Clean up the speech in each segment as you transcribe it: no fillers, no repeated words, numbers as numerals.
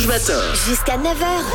Rouge Matin. Jusqu'à 9h.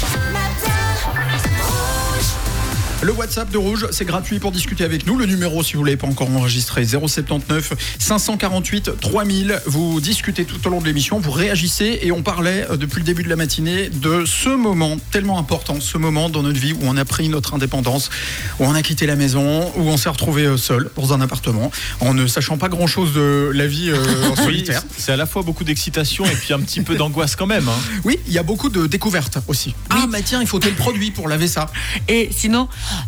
Le WhatsApp de Rouge, c'est gratuit pour discuter avec nous. Le numéro, si vous ne l'avez pas encore enregistré, 079 548 3000. Vous discutez tout au long de l'émission, vous réagissez et on parlait depuis le début de la matinée de ce moment tellement important, ce moment dans notre vie où on a pris notre indépendance, où on a quitté la maison, où on s'est retrouvé seul dans un appartement, en ne sachant pas grand-chose de la vie en solitaire. Oui, c'est à la fois beaucoup d'excitation et puis un petit peu d'angoisse quand même. Oui, il y a beaucoup de découvertes aussi. Ah, bah tiens, il faut tel produit pour laver ça. Et sinon,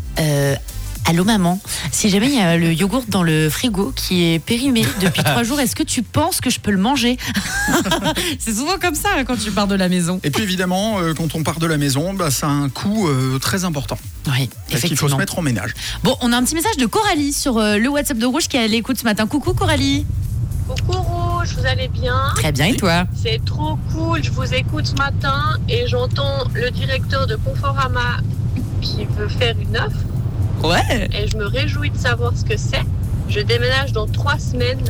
allô maman, si jamais il y a le yogourt dans le frigo qui est périmé depuis 3 jours, est-ce que tu penses que je peux le manger? C'est souvent comme ça quand tu pars de la maison. Et puis évidemment, quand on part de la maison, ça a un coût très important. Oui, Parce qu'il faut se mettre en ménage. Bon, on a un petit message de Coralie sur le WhatsApp de Rouge qui est à l'écoute ce matin. Coucou Coralie. Coucou Rouge, vous allez bien? Très bien, et toi? C'est trop cool, je vous écoute ce matin et j'entends le directeur de Conforama qui veut faire une offre. Ouais. Et je me réjouis de savoir ce que c'est. Je déménage dans 3 semaines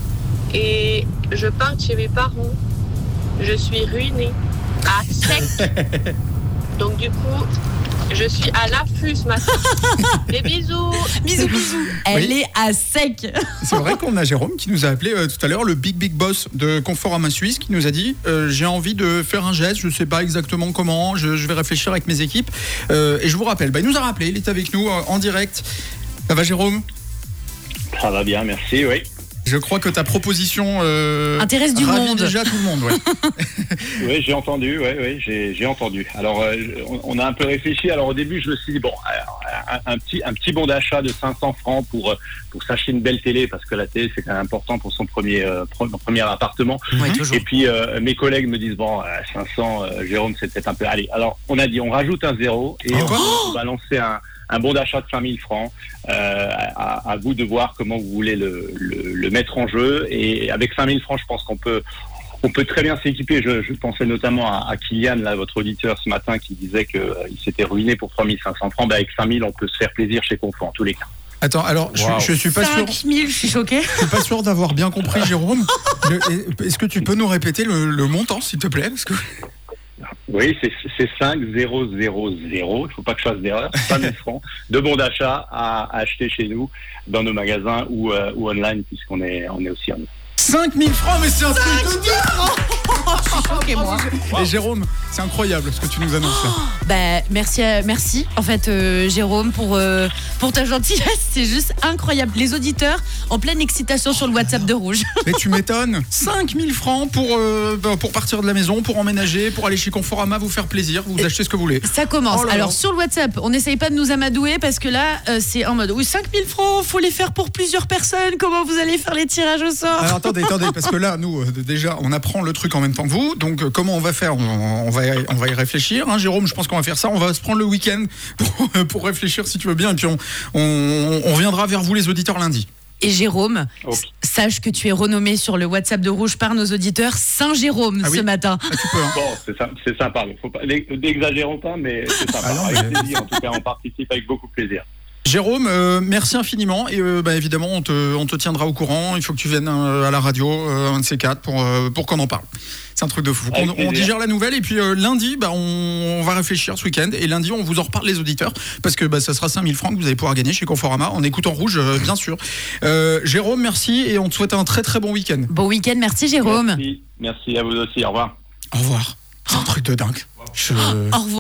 et je pars chez mes parents. Je suis ruinée, à sec. Donc du coup, je suis à l'affût ce matin. Des bisous. Bisous. Elle est à sec. C'est vrai qu'on a Jérôme qui nous a appelé tout à l'heure, le big boss de Conforama Suisse, qui nous a dit j'ai envie de faire un geste, je ne sais pas exactement comment, je vais réfléchir avec mes équipes. Et je vous rappelle, il nous a rappelé, il est avec nous en direct. Ça va Jérôme? Ça va bien, merci, oui. Je crois que ta proposition intéresse du monde. Déjà tout le monde, ouais. Oui, j'ai entendu, j'ai entendu. Alors, on a un peu réfléchi. Alors, au début, je me suis dit, bon, un petit bon d'achat de 500 francs pour s'acheter une belle télé, parce que la télé, c'est quand même important pour son premier appartement. Oui, toujours. Et puis, mes collègues me disent, bon, 500, Jérôme, c'est peut-être un peu... Allez, alors, on a dit, on rajoute un zéro et on va lancer un bon d'achat de 5000 francs. À vous de voir comment vous voulez le mettre en jeu. Et avec 5000 francs, je pense qu'on peut très bien s'équiper. Je pensais notamment à Kylian, là, votre auditeur ce matin, qui disait qu'il s'était ruiné pour 3500 francs. Avec 5000, on peut se faire plaisir chez Confort, en tous les cas. Attends, alors, je suis pas sûr. 5000, je suis choquée. Je suis pas sûr d'avoir bien compris, Jérôme. Est-ce que tu peux nous répéter le montant, s'il te plaît? Parce que... Oui, c'est 5000. Il ne faut pas que je fasse d'erreur. 5000 francs de bons d'achat à acheter chez nous, dans nos magasins ou online, puisqu'on est aussi en ligne. 5000 francs, mais c'est un truc de dingue! Je suis choquée, moi. Et Jérôme, c'est incroyable ce que tu nous annonces là. Merci en fait Jérôme pour ta gentillesse, c'est juste incroyable. Les auditeurs en pleine excitation sur le WhatsApp de Rouge. Mais tu m'étonnes. 5000 francs pour partir de la maison, pour emménager, pour aller chez Conforama, vous faire plaisir, vous achetez ce que vous voulez. Ça commence. Oh là là. Alors sur le WhatsApp, on n'essaye pas de nous amadouer parce que là c'est en mode oui, 5000 francs, faut les faire pour plusieurs personnes. Comment vous allez faire les tirages au sort? Alors attendez, parce que là nous déjà on apprend le truc en même temps que vous. Donc comment on va faire? On va y réfléchir, hein, Jérôme, je pense qu'on va faire ça. On va se prendre le week-end pour réfléchir si tu veux bien. Et puis on reviendra vers vous les auditeurs lundi. Et Jérôme, sache que tu es renommé sur le WhatsApp de Rouge par nos auditeurs Saint-Jérôme ce matin. Ah, tu peux, hein. Bon, c'est sympa. Faut pas, n'exagérons pas, mais c'est sympa. Ah non, avec plaisir, en tout cas, on participe avec beaucoup de plaisir. Jérôme, merci infiniment et évidemment on te tiendra au courant. Il faut que tu viennes à la radio, un de ces quatre, pour qu'on en parle. C'est un truc de fou. On digère la nouvelle et puis lundi, on va réfléchir ce week-end et lundi on vous en reparle les auditeurs parce que ça sera 5000 francs que vous allez pouvoir gagner chez Conforama en écoutant Rouge, bien sûr. Jérôme, merci et on te souhaite un très très bon week-end. Bon week-end, merci Jérôme. Merci à vous aussi. Au revoir. Au revoir. C'est un truc de dingue. Au revoir.